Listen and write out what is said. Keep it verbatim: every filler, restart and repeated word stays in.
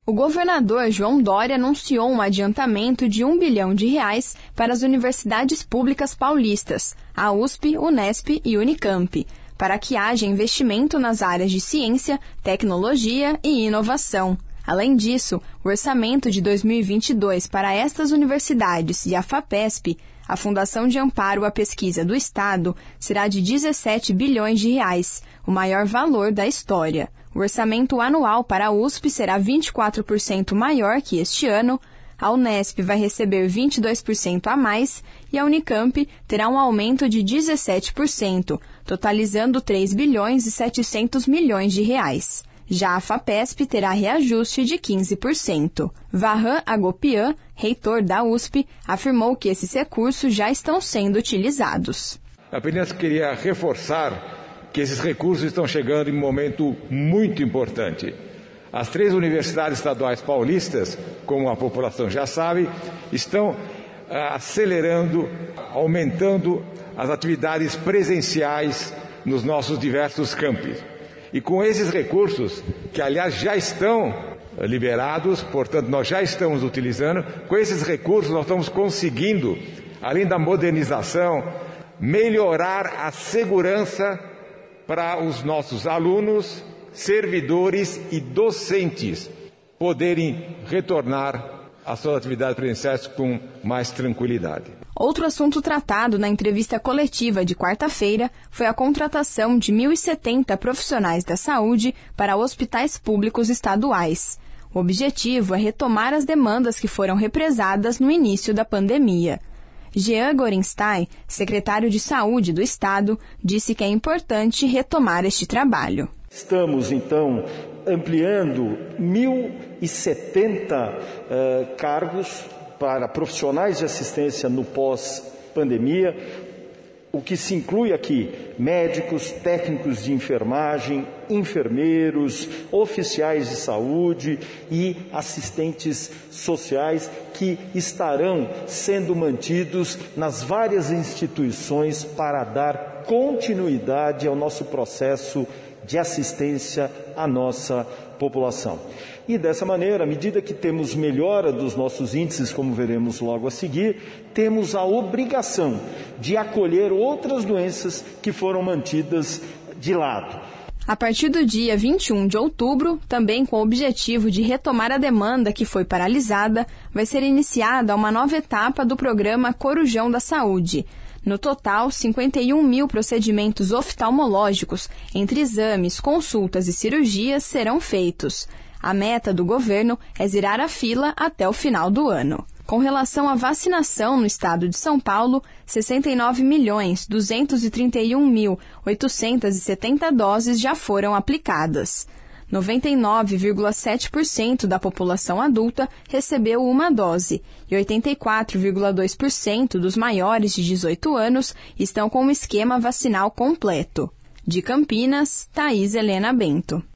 O governador João Dória anunciou um adiantamento de um bilhão de reais para as universidades públicas paulistas, a U S P, Unesp e Unicamp, para que haja investimento nas áreas de ciência, tecnologia e inovação. Além disso, o orçamento de dois mil e vinte e dois para estas universidades e a FAPESP, a Fundação de Amparo à Pesquisa do Estado, será de dezessete bilhões de reais, o maior valor da história. O orçamento anual para a U S P será vinte e quatro por cento maior que este ano, a Unesp vai receber vinte e dois por cento a mais e a Unicamp terá um aumento de dezessete por cento, totalizando três bilhões e setecentos milhões de reais. Já a FAPESP terá reajuste de quinze por cento. Vahan Agopian, reitor da U S P, afirmou que esses recursos já estão sendo utilizados. Apenas queria reforçar que esses recursos estão chegando em um momento muito importante. As três universidades estaduais paulistas, como a população já sabe, estão ah, acelerando, aumentando as atividades presenciais nos nossos diversos campos. E com esses recursos, que aliás já estão liberados, portanto nós já estamos utilizando, com esses recursos nós estamos conseguindo, além da modernização, melhorar a segurança para os nossos alunos, servidores e docentes poderem retornar às suas atividades presenciais com mais tranquilidade. Outro assunto tratado na entrevista coletiva de quarta-feira foi a contratação de mil e setenta profissionais da saúde para hospitais públicos estaduais. O objetivo é retomar as demandas que foram represadas no início da pandemia. Jean Gorenstein, secretário de Saúde do Estado, disse que é importante retomar este trabalho. Estamos, então, ampliando mil e setenta uh, cargos para profissionais de assistência no pós-pandemia, o que se inclui aqui médicos, técnicos de enfermagem, enfermeiros, oficiais de saúde e assistentes sociais que estarão sendo mantidos nas várias instituições para dar continuidade ao nosso processo de assistência à nossa população. E dessa maneira, à medida que temos melhora dos nossos índices, como veremos logo a seguir, temos a obrigação de acolher outras doenças que foram mantidas de lado. A partir do dia vinte e um de outubro, também com o objetivo de retomar a demanda que foi paralisada, vai ser iniciada uma nova etapa do programa Corujão da Saúde. No total, cinquenta e um mil procedimentos oftalmológicos, entre exames, consultas e cirurgias, serão feitos. A meta do governo é zerar a fila até o final do ano. Com relação à vacinação no estado de São Paulo, sessenta e nove milhões duzentos e trinta e um mil oitocentas e setenta doses já foram aplicadas. noventa e nove vírgula sete por cento da população adulta recebeu uma dose e oitenta e quatro vírgula dois por cento dos maiores de dezoito anos estão com o esquema vacinal completo. De Campinas, Thaís Helena Bento.